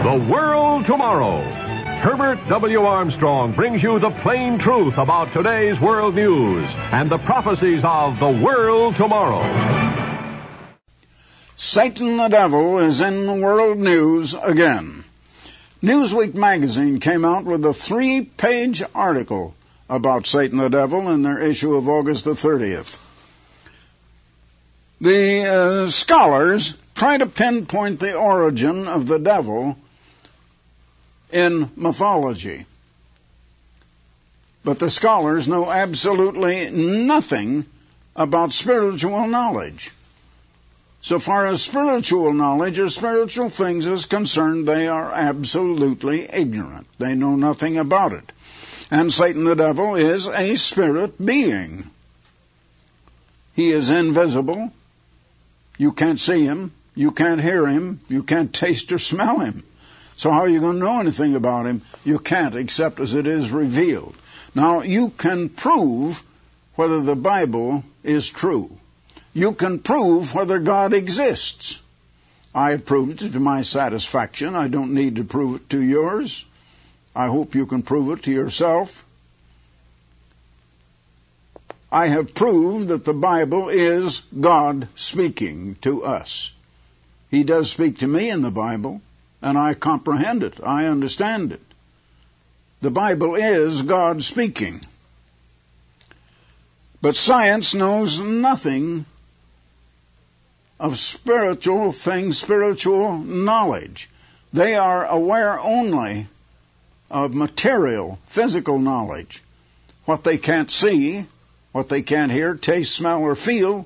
The World Tomorrow. Herbert W. Armstrong brings you the plain truth about today's world news and the prophecies of the world tomorrow. Satan the devil is in the world news again. Newsweek magazine came out with a 3-page article about Satan the devil in their issue of August the 30th. The scholars try to pinpoint the origin of the devil in mythology. But the scholars know absolutely nothing about spiritual knowledge. So far as spiritual knowledge or spiritual things is concerned, they are absolutely ignorant. They know nothing about it. And Satan the devil is a spirit being. He is invisible. You can't see him. You can't hear him. You can't taste or smell him. So how are you going to know anything about him? You can't, except as it is revealed. Now, you can prove whether the Bible is true. You can prove whether God exists. I have proved it to my satisfaction. I don't need to prove it to yours. I hope you can prove it to yourself. I have proved that the Bible is God speaking to us. He does speak to me in the Bible, and I comprehend it. I understand it. The Bible is God speaking. But science knows nothing of spiritual things, spiritual knowledge. They are aware only of material, physical knowledge. What they can't see, what they can't hear, taste, smell, or feel,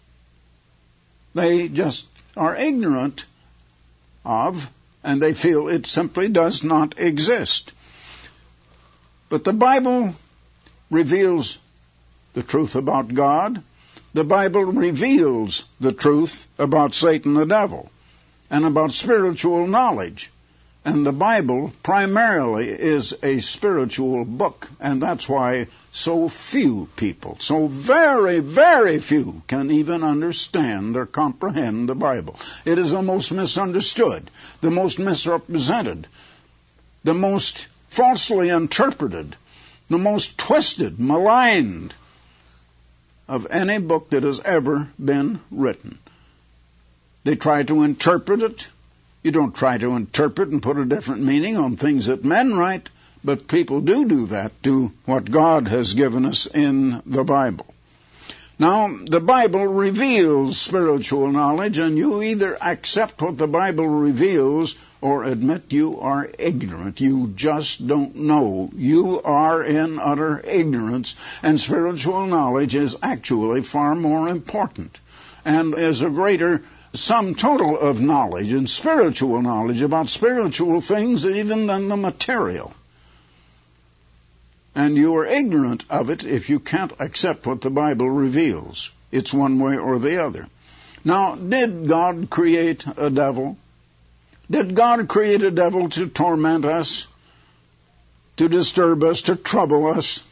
they just are ignorant of, and they feel it simply does not exist. But the Bible reveals the truth about God. The Bible reveals the truth about Satan the devil and about spiritual knowledge. And the Bible primarily is a spiritual book, and that's why so few people, so very, very few, can even understand or comprehend the Bible. It is the most misunderstood, the most misrepresented, the most falsely interpreted, the most twisted, maligned of any book that has ever been written. They try to interpret it. You don't try to interpret and put a different meaning on things that men write, but people do that to what God has given us in the Bible. Now, the Bible reveals spiritual knowledge, and you either accept what the Bible reveals or admit you are ignorant. You just don't know. You are in utter ignorance, and spiritual knowledge is actually far more important and is a greater sum total of knowledge and spiritual knowledge about spiritual things even than the material. And you are ignorant of it if you can't accept what the Bible reveals. It's one way or the other. Now, did God create a devil? Did God create a devil to torment us, to disturb us, to trouble us?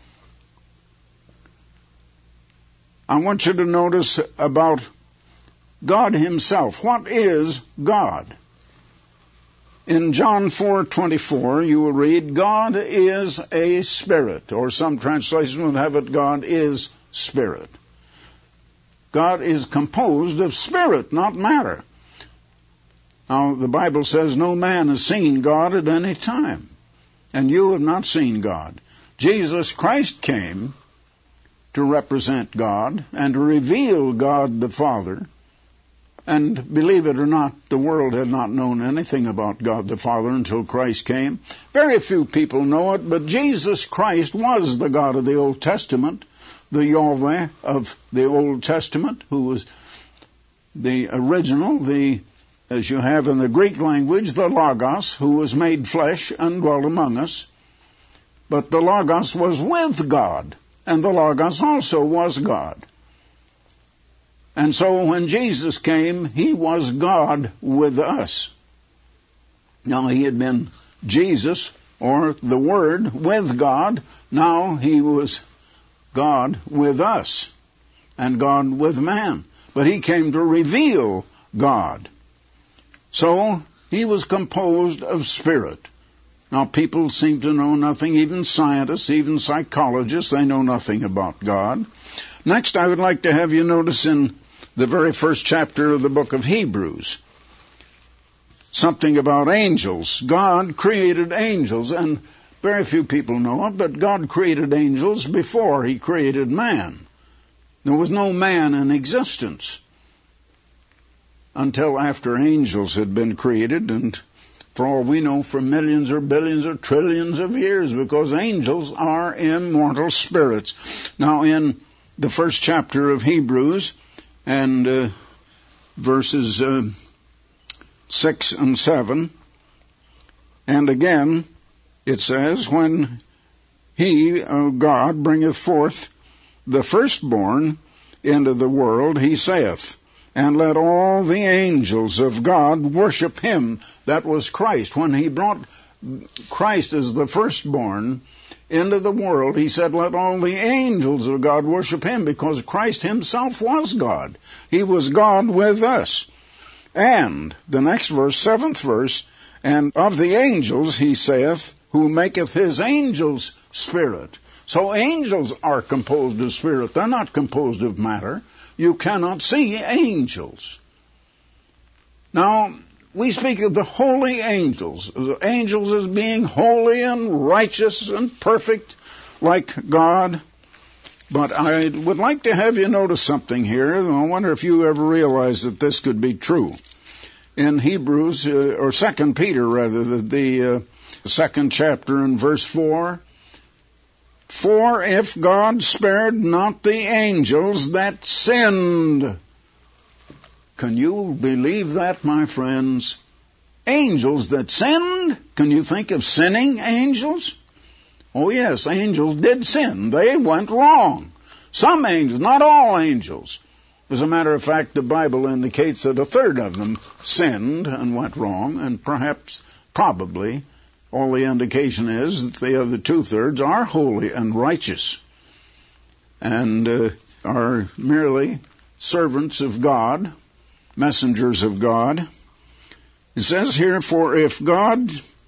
I want you to notice about God himself. What is God? In John 4:24, you will read, God is a spirit, or some translations will have it, God is spirit. God is composed of spirit, not matter. Now, the Bible says no man has seen God at any time, and you have not seen God. Jesus Christ came to represent God and to reveal God the Father. And believe it or not, the world had not known anything about God the Father until Christ came. Very few people know it, but Jesus Christ was the God of the Old Testament, the Yahweh of the Old Testament, who was the original, as you have in the Greek language, the Logos, who was made flesh and dwelt among us. But the Logos was with God, and the Logos also was God. And so when Jesus came, he was God with us. Now, he had been Jesus, or the Word, with God. Now he was God with us, and God with man. But he came to reveal God. So He was composed of spirit. Now, people seem to know nothing, even scientists, even psychologists, they know nothing about God. Next, I would like to have you notice in the very first chapter of the book of Hebrews, something about angels. God created angels, and very few people know it, but God created angels before He created man. There was no man in existence until after angels had been created, and for all we know, for millions or billions or trillions of years, because angels are immortal spirits. Now, in the first chapter of Hebrews, and verses 6 and 7, and again, it says, when He, God, bringeth forth the firstborn into the world, He saith, and let all the angels of God worship Him. That was Christ. When He brought Christ as the firstborn into the world, He said, let all the angels of God worship Him, because Christ Himself was God. He was God with us. And the next verse, 7th verse, and of the angels He saith, who maketh His angels spirit. So angels are composed of spirit. They're not composed of matter. You cannot see angels. Now, we speak of the holy angels as being holy and righteous and perfect like God. But I would like to have you notice something here. I wonder if you ever realized that this could be true. In Hebrews, or 2 Peter rather, the second chapter and verse 4, for if God spared not the angels that sinned. Can you believe that, my friends? Angels that sinned? Can you think of sinning angels? Oh yes, angels did sin. They went wrong. Some angels, not all angels. As a matter of fact, the Bible indicates that a third of them sinned and went wrong, and probably, all the indication is that the other 2/3 are holy and righteous and are merely servants of God, messengers of God. It says here, for if God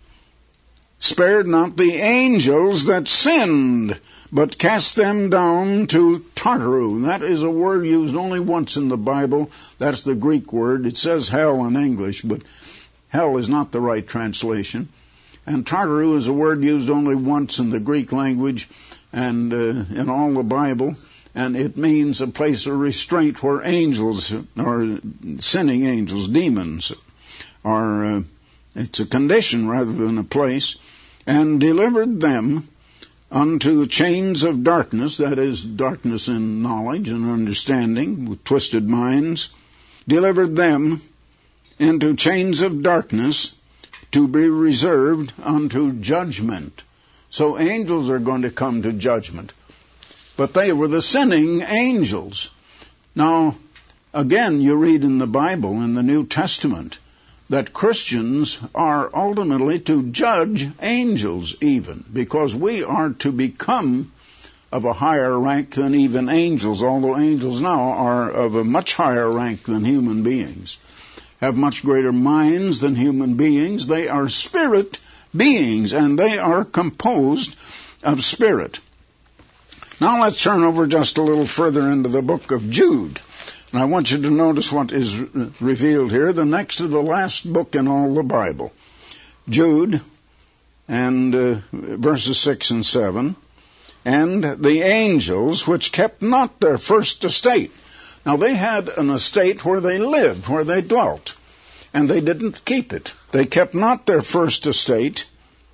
spared not the angels that sinned, but cast them down to Tartaru. That is a word used only once in the Bible. That's the Greek word. It says hell in English, but hell is not the right translation. And Tartaru is a word used only once in the Greek language and in all the Bible, and it means a place of restraint where angels, or sinning angels, demons, are, it's a condition rather than a place, and delivered them unto chains of darkness, that is, darkness in knowledge and understanding, with twisted minds, delivered them into chains of darkness, to be reserved unto judgment. So angels are going to come to judgment. But they were the sinning angels. Now, again, you read in the Bible, in the New Testament, that Christians are ultimately to judge angels even, because we are to become of a higher rank than even angels, although angels now are of a much higher rank than human beings. Have much greater minds than human beings. They are spirit beings, and they are composed of spirit. Now let's turn over just a little further into the book of Jude. And I want you to notice what is revealed here, the next to the last book in all the Bible. Jude, and verses 6 and 7. And the angels which kept not their first estate. Now, they had an estate where they lived, where they dwelt, and they didn't keep it. They kept not their first estate,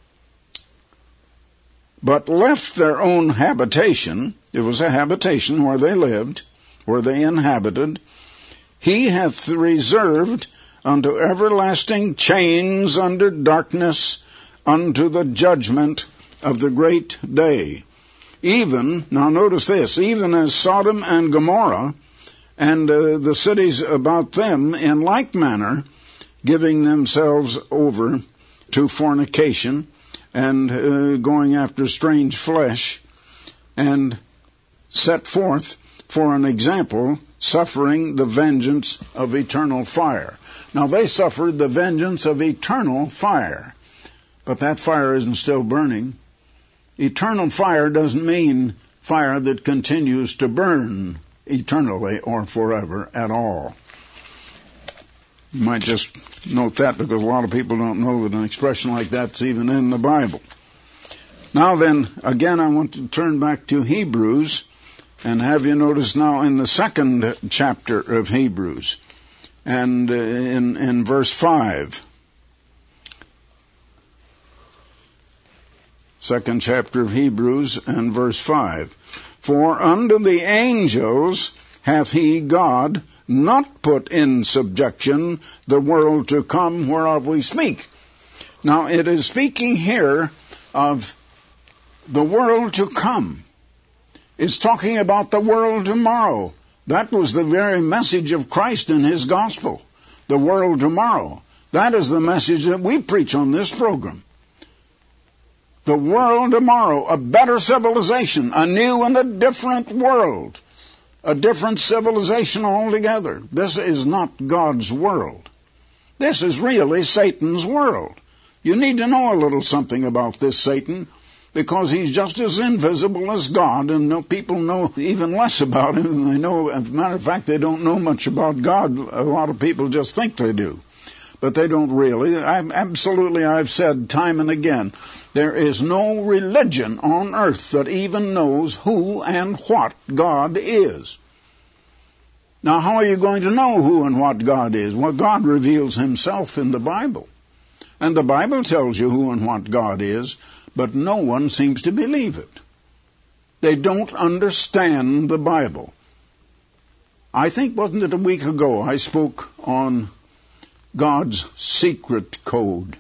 but left their own habitation. It was a habitation where they lived, where they inhabited. He hath reserved unto everlasting chains under darkness, unto the judgment of the great day. Even, now notice this, even as Sodom and Gomorrah, and the cities about them in like manner, giving themselves over to fornication and going after strange flesh, and set forth for an example suffering the vengeance of eternal fire. Now, they suffered the vengeance of eternal fire, but that fire isn't still burning. Eternal fire doesn't mean fire that continues to burn eternally or forever at all. You might just note that, because a lot of people don't know that an expression like that's even in the Bible. Now then, again, I want to turn back to Hebrews and have you notice now in the 2nd chapter of Hebrews and in verse 5. 2nd chapter of Hebrews and verse 5. For unto the angels hath he, God, not put in subjection the world to come whereof we speak. Now it is speaking here of the world to come. It's talking about the world tomorrow. That was the very message of Christ in his gospel. The world tomorrow. That is the message that we preach on this program. The world tomorrow, a better civilization, a new and a different world, a different civilization altogether. This is not God's world. This is really Satan's world. You need to know a little something about this Satan, because he's just as invisible as God, and people know even less about him than they know. As a matter of fact, they don't know much about God. A lot of people just think they do, but they don't really. I've said time and again, there is no religion on earth that even knows who and what God is. Now, how are you going to know who and what God is? Well, God reveals himself in the Bible. And the Bible tells you who and what God is, but no one seems to believe it. They don't understand the Bible. I think, wasn't it a week ago, I spoke on God's secret code.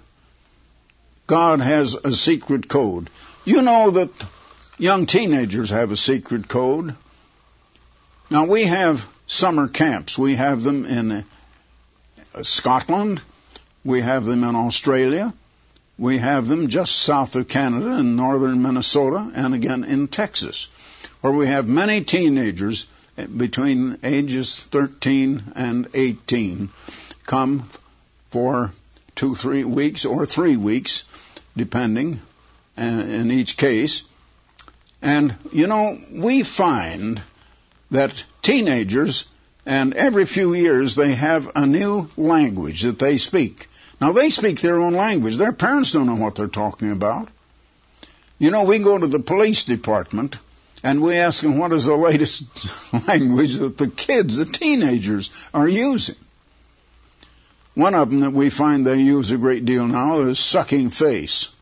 God has a secret code. You know that young teenagers have a secret code. Now, we have summer camps. We have them in Scotland. We have them in Australia. We have them just south of Canada in northern Minnesota, and again in Texas, where we have many teenagers between ages 13 and 18 come for 2-3 weeks or 3 weeks, depending in each case. And, you know, we find that teenagers, and every few years they have a new language that they speak. Now, they speak their own language. Their parents don't know what they're talking about. You know, we go to the police department, and we ask them what is the latest language that the kids, the teenagers, are using. One of them that we find they use a great deal now is sucking face.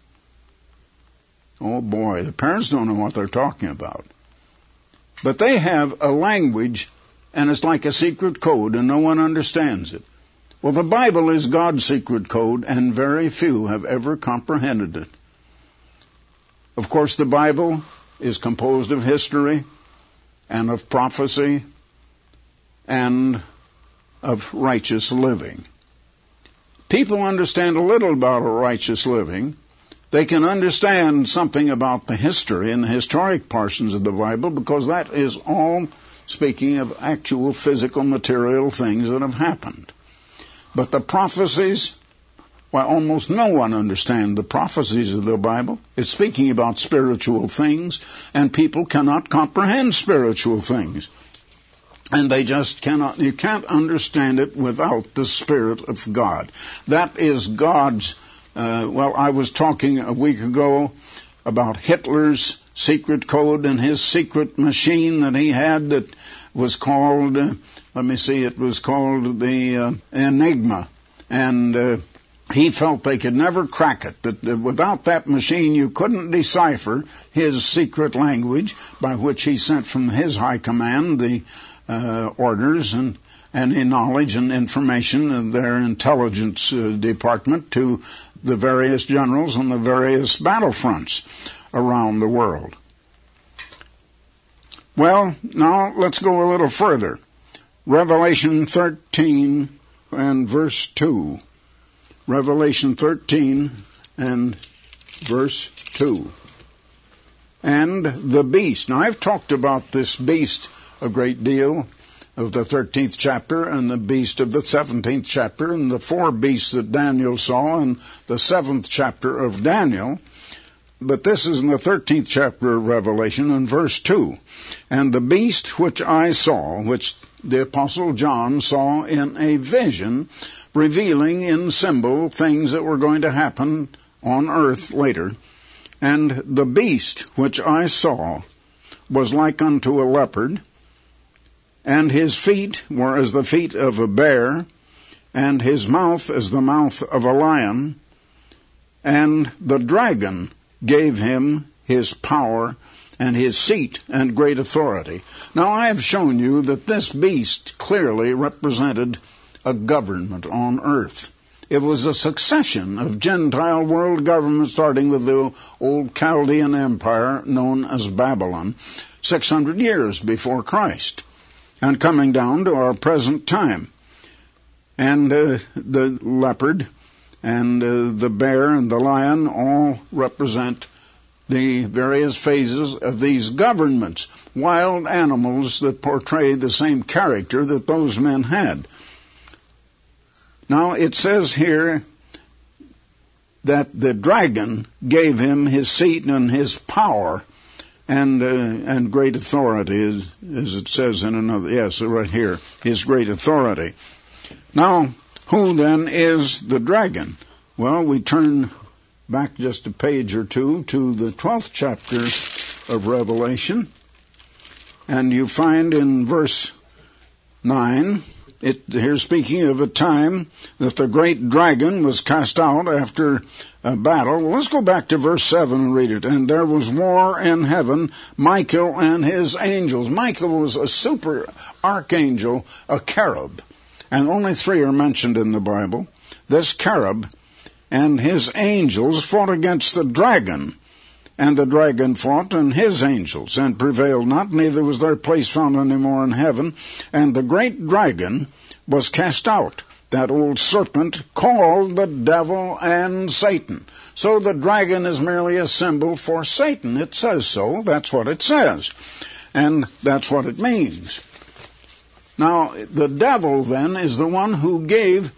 Oh, boy, the parents don't know what they're talking about. But they have a language, and it's like a secret code, and no one understands it. Well, the Bible is God's secret code, and very few have ever comprehended it. Of course, the Bible is composed of history and of prophecy and of righteous living. People understand a little about righteous living. They can understand something about the history and the historic portions of the Bible, because that is all speaking of actual physical material things that have happened. But the prophecies, well, almost no one understands the prophecies of the Bible. It's speaking about spiritual things, and people cannot comprehend spiritual things. And they just cannot, you can't understand it without the Spirit of God. That is God's, I was talking a week ago about Hitler's secret code and his secret machine that he had that was called, it was called the Enigma. And he felt they could never crack it, that without that machine you couldn't decipher his secret language by which he sent from his high command the orders and the knowledge and information of their intelligence department to the various generals on the various battlefronts around the world. Well, now let's go a little further. Revelation 13 and verse 2. Revelation 13 and verse 2. And the beast. Now, I've talked about this beast a great deal of the 13th chapter and the beast of the 17th chapter and the 4 beasts that Daniel saw in the 7th chapter of Daniel. But this is in the 13th chapter of Revelation in verse 2. And the beast which I saw, which the Apostle John saw in a vision, revealing in symbol things that were going to happen on earth later. And the beast which I saw was like unto a leopard, and his feet were as the feet of a bear, and his mouth as the mouth of a lion, and the dragon gave him his power and his seat and great authority. Now I have shown you that this beast clearly represented a government on earth. It was a succession of Gentile world governments, starting with the old Chaldean empire known as Babylon, 600 years before Christ, and coming down to our present time. And the leopard and the bear and the lion all represent the various phases of these governments, wild animals that portray the same character that those men had. Now it says here that the dragon gave him his seat and his power and great authority, as it says in another, yes, right here, his great authority. Now, who then is the dragon? Well, we turn back just a page or two to the 12th chapter of Revelation, and you find in verse 9, here speaking of a time that the great dragon was cast out after a battle. Well, let's go back to verse 7 and read it. And there was war in heaven, Michael and his angels. Michael was a super archangel, a cherub, and only 3 are mentioned in the Bible. This cherub and his angels fought against the dragon, and the dragon fought and his angels, and prevailed not, neither was their place found any more in heaven. And the great dragon was cast out, that old serpent called the devil and Satan. So the dragon is merely a symbol for Satan. It says so. That's what it says. And that's what it means. Now, the devil then is the one who gave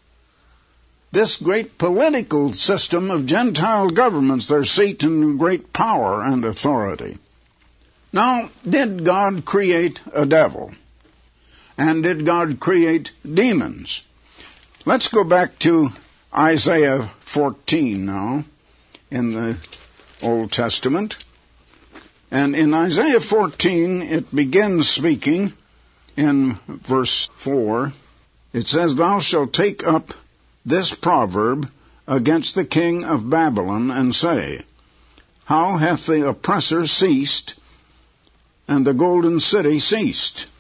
this great political system of Gentile governments their seat and great power and authority. Now, did God create a devil? And did God create demons? Let's go back to Isaiah 14 now in the Old Testament. And in Isaiah 14, it begins speaking in verse 4. It says, Thou shalt take up this proverb against the king of Babylon, and say, How hath the oppressor ceased, and the golden city ceased?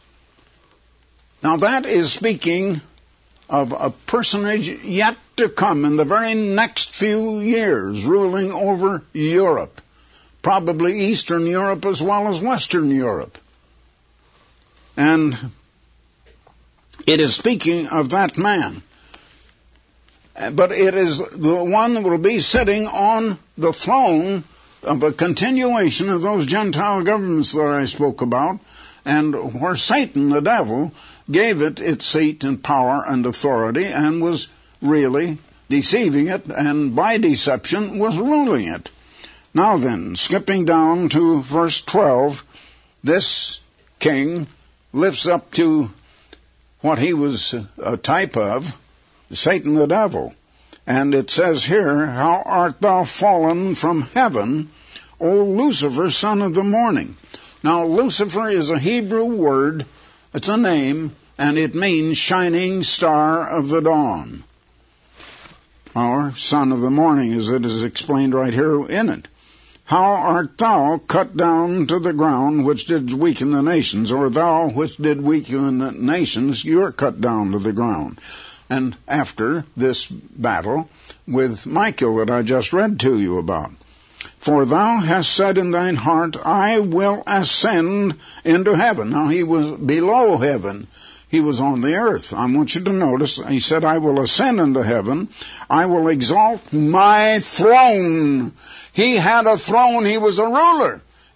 Now that is speaking of a personage yet to come in the very next few years, ruling over Europe, probably Eastern Europe as well as Western Europe. And it is speaking of that man. But it is the one that will be sitting on the throne of a continuation of those Gentile governments that I spoke about, and where Satan, the devil, gave it its seat and power and authority and was really deceiving it, and by deception was ruling it. Now then, skipping down to verse 12, this king lifts up to what he was a type of, Satan the devil. And it says here, How art thou fallen from heaven, O Lucifer, son of the morning? Now, Lucifer is a Hebrew word. It's a name, and it means shining star of the dawn, or son of the morning, as it is explained right here in it. How art thou cut down to the ground, which did weaken the nations? Or thou which did weaken the nations, you're cut down to the ground. And after this battle with Michael that I just read to you about, For thou hast said in thine heart, I will ascend into heaven. Now he was below heaven. He was on the earth. I want you to notice, he said, I will ascend into heaven. I will exalt my throne. He had a throne. He was a ruler.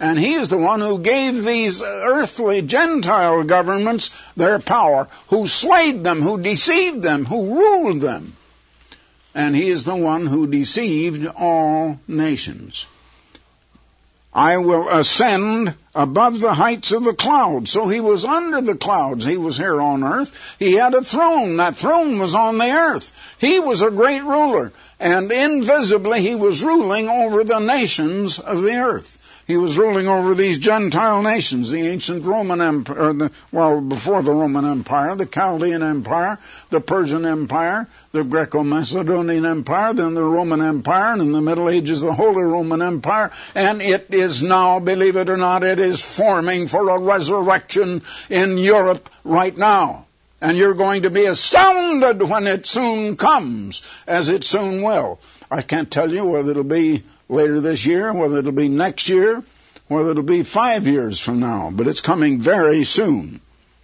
And he is the one who gave these earthly Gentile governments their power, who swayed them, who deceived them, who ruled them. And he is the one who deceived all nations. I will ascend above the heights of the clouds. So he was under the clouds. He was here on earth. He had a throne. That throne was on the earth. He was a great ruler. And invisibly he was ruling over the nations of the earth. He was ruling over these Gentile nations, the ancient Roman Empire, before the Roman Empire, the Chaldean Empire, the Persian Empire, the Greco-Macedonian Empire, then the Roman Empire, and in the Middle Ages, the Holy Roman Empire. And it is now, believe it or not, it is forming for a resurrection in Europe right now. And you're going to be astounded when it soon comes, as it soon will. I can't tell you whether it'll be later this year, whether it'll be next year, whether it'll be 5 years from now, but it's coming very soon.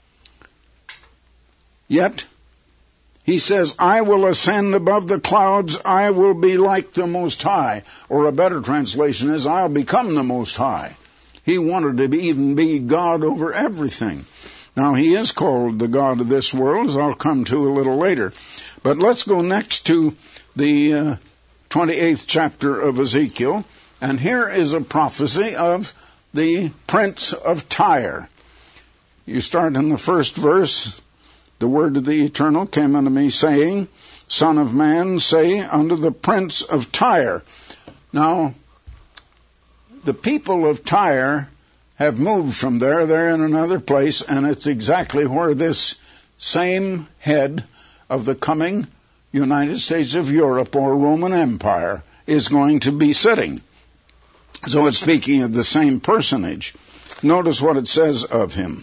Yet, he says, I will ascend above the clouds, I will be like the Most High. Or a better translation is, I'll become the Most High. He wanted to even be God over everything. Now, he is called the God of this world, as I'll come to a little later. But let's go next to the 28th chapter of Ezekiel, and here is a prophecy of the Prince of Tyre. You start in the first verse, the word of the Eternal came unto me, saying, Son of man, say unto the Prince of Tyre. Now, the people of Tyre have moved from there. They're in another place, and it's exactly where this same head of the coming United States of Europe or Roman Empire is going to be sitting. So it's speaking of the same personage. Notice what it says of him.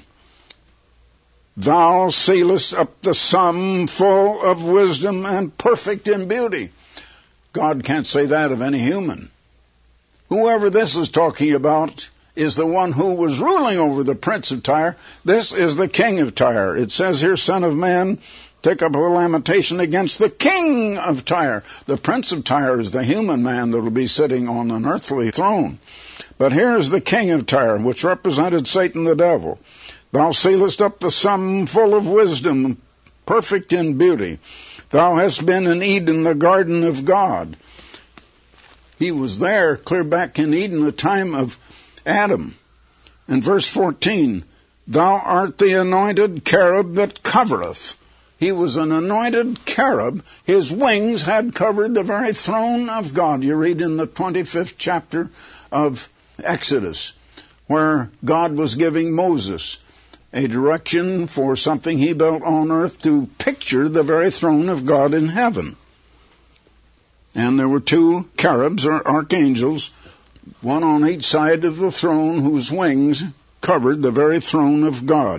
Thou sealest up the sum full of wisdom and perfect in beauty. God can't say that of any human. Whoever this is talking about is the one who was ruling over the Prince of Tyre. This is the King of Tyre. It says here, Son of man, take up a lamentation against the King of Tyre. The Prince of Tyre is the human man that will be sitting on an earthly throne. But here is the King of Tyre, which represented Satan the devil. Thou sealest up the sum full of wisdom, perfect in beauty. Thou hast been in Eden, the garden of God. He was there, clear back in Eden, the time of Adam. In verse 14, Thou art the anointed cherub that covereth. He was an anointed cherub. His wings had covered the very throne of God. You read in the 25th chapter of Exodus, where God was giving Moses a direction for something he built on earth to picture the very throne of God in heaven. And there were two cherubs or archangels, one on each side of the throne, whose wings covered the very throne of God.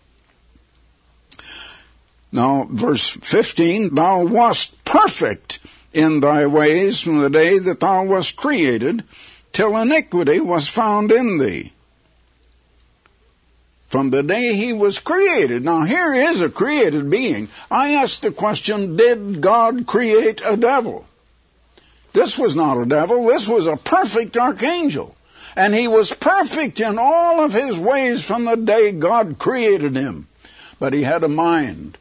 Now, verse 15, Thou wast perfect in thy ways from the day that thou wast created, till iniquity was found in thee. From the day he was created. Now, here is a created being. I ask the question, did God create a devil? This was not a devil. This was a perfect archangel. And he was perfect in all of his ways from the day God created him. But he had a mind.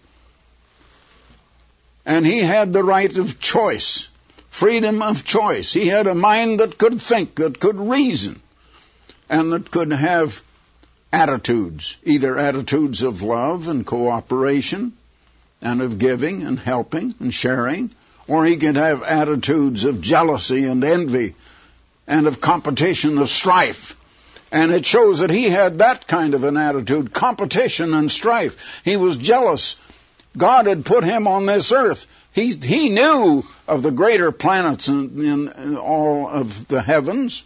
And he had the right of choice, freedom of choice. He had a mind that could think, that could reason, and that could have attitudes, either attitudes of love and cooperation, and of giving and helping and sharing, or he could have attitudes of jealousy and envy, and of competition, of strife. And it shows that he had that kind of an attitude, competition and strife. He was jealous. God had put him on this earth. He knew of the greater planets in all of the heavens.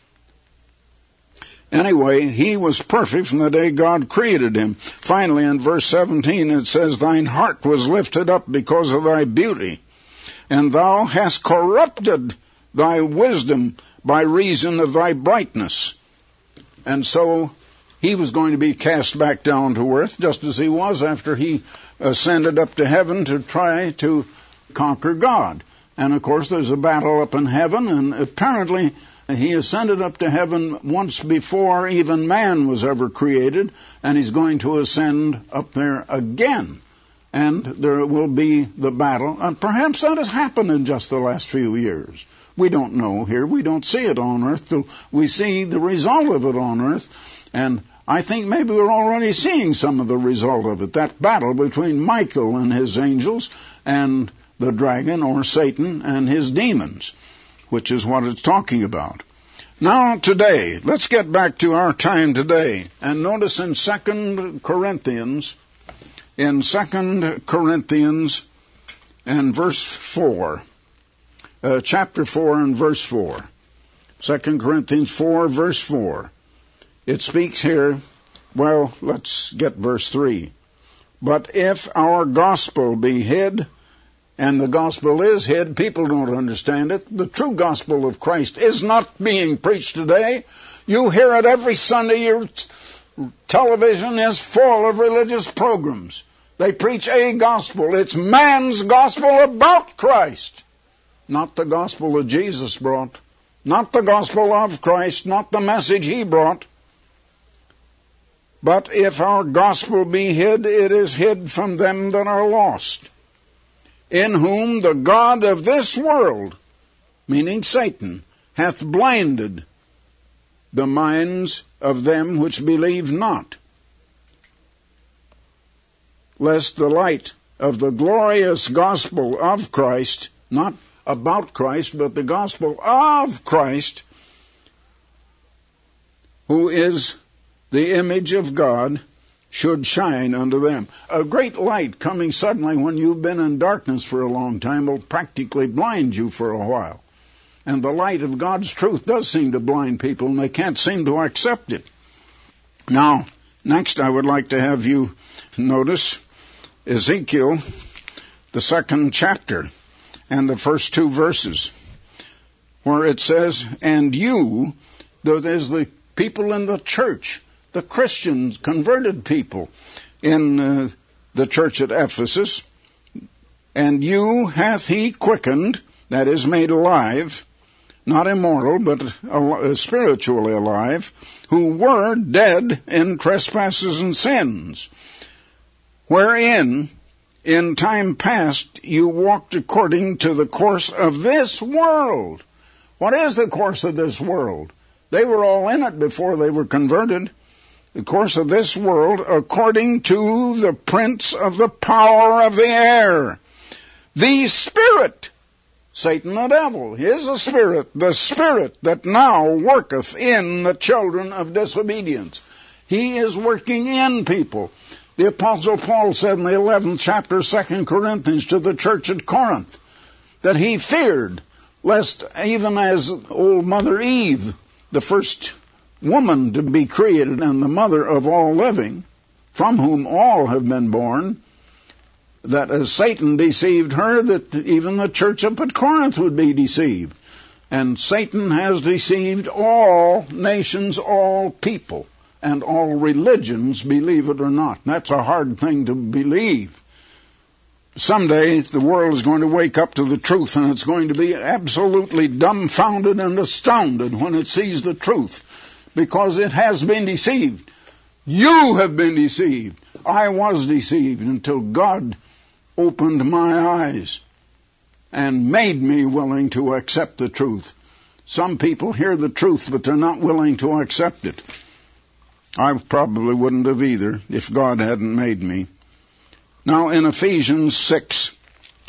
Anyway, he was perfect from the day God created him. Finally, in verse 17, it says, Thine heart was lifted up because of thy beauty, and thou hast corrupted thy wisdom by reason of thy brightness. And so he was going to be cast back down to earth, just as he was after he ascended up to heaven to try to conquer God. And of course there's a battle up in heaven, and apparently He ascended up to heaven once before even man was ever created, and he's going to ascend up there again. And there will be the battle, and perhaps that has happened in just the last few years. We don't know here. We don't see it on earth till we see the result of it on earth. And I think maybe we're already seeing some of the result of it. That battle between Michael and his angels and the dragon, or Satan, and his demons, which is what it's talking about. Now today, let's get back to our time today. And notice in 2 Corinthians and verse 4, chapter 4 and verse 4. 2 Corinthians 4, verse 4. It speaks here, well, let's get verse 3. But if our gospel be hid, and the gospel is hid, people don't understand it. The true gospel of Christ is not being preached today. You hear it every Sunday. Your television is full of religious programs. They preach a gospel. It's man's gospel about Christ. Not the gospel that Jesus brought. Not the gospel of Christ. Not the message he brought. But if our gospel be hid, it is hid from them that are lost, in whom the God of this world, meaning Satan, hath blinded the minds of them which believe not, lest the light of the glorious gospel of Christ, not about Christ, but the gospel of Christ, who is the image of God, should shine unto them. A great light coming suddenly when you've been in darkness for a long time will practically blind you for a while. And the light of God's truth does seem to blind people, and they can't seem to accept it. Now, next I would like to have you notice Ezekiel, the 2nd chapter, and the first 2 verses, where it says, and you, there's the people in the church, the Christians, converted people in the church at Ephesus, and you hath he quickened, that is, made alive, not immortal, but spiritually alive, who were dead in trespasses and sins, wherein in time past you walked according to the course of this world. What is the course of this world? They were all in it before they were converted. The course of this world, according to the prince of the power of the air, the spirit, Satan the devil, is a spirit, the spirit that now worketh in the children of disobedience. He is working in people. The Apostle Paul said in the 11th chapter, 2 Corinthians, to the church at Corinth, that he feared lest, even as old Mother Eve, the first woman to be created and the mother of all living, from whom all have been born, that as Satan deceived her, that even the church up at Corinth would be deceived. And Satan has deceived all nations, all people, and all religions, believe it or not. That's a hard thing to believe. Someday the world is going to wake up to the truth, and it's going to be absolutely dumbfounded and astounded when it sees the truth, because it has been deceived. You have been deceived. I was deceived until God opened my eyes and made me willing to accept the truth. Some people hear the truth, but they're not willing to accept it. I probably wouldn't have either if God hadn't made me. Now in Ephesians 6,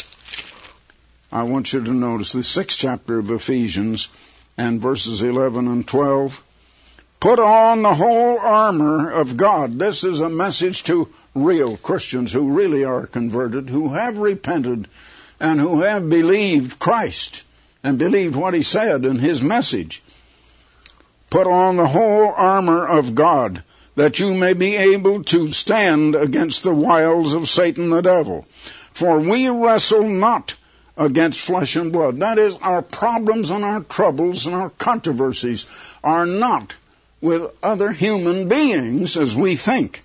I want you to notice the 6th chapter of Ephesians and verses 11 and 12. Put on the whole armor of God. This is a message to real Christians who really are converted, who have repented, and who have believed Christ and believed what he said in his message. Put on the whole armor of God, that you may be able to stand against the wiles of Satan the devil. For we wrestle not against flesh and blood. That is, our problems and our troubles and our controversies are not with other human beings as we think,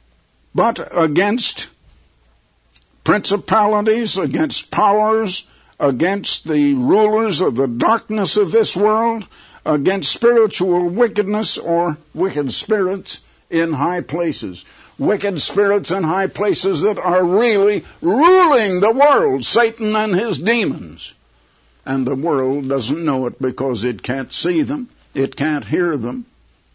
but against principalities, against powers, against the rulers of the darkness of this world, against spiritual wickedness or wicked spirits in high places. Wicked spirits in high places that are really ruling the world, Satan and his demons. And the world doesn't know it because it can't see them, it can't hear them.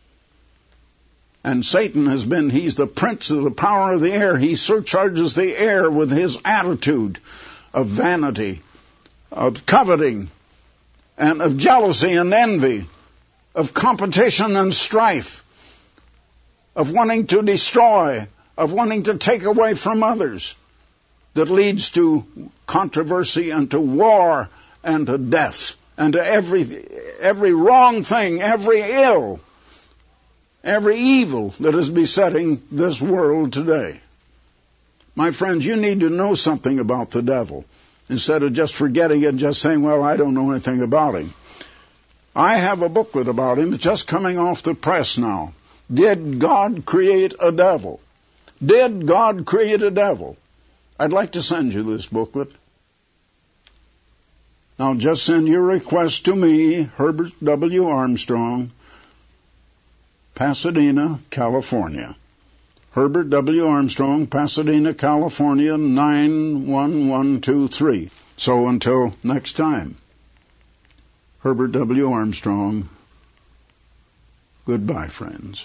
And Satan he's the prince of the power of the air. He surcharges the air with his attitude of vanity, of coveting, and of jealousy and envy, of competition and strife, of wanting to destroy, of wanting to take away from others, that leads to controversy and to war and to death and to every wrong thing, every ill, every evil that is besetting this world today. My friends, you need to know something about the devil instead of just forgetting it and just saying, well, I don't know anything about him. I have a booklet about him. It's just coming off the press now. Did God create a devil? Did God create a devil? I'd like to send you this booklet. Now just send your request to me, Herbert W. Armstrong, Pasadena, California. Herbert W. Armstrong, Pasadena, California, 91123. So until next time, Herbert W. Armstrong, goodbye, friends.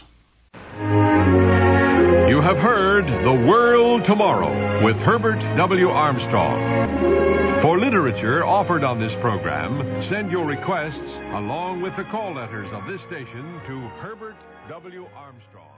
You have heard The World Tomorrow with Herbert W. Armstrong. For literature offered on this program, send your requests along with the call letters of this station to Herbert W. Armstrong.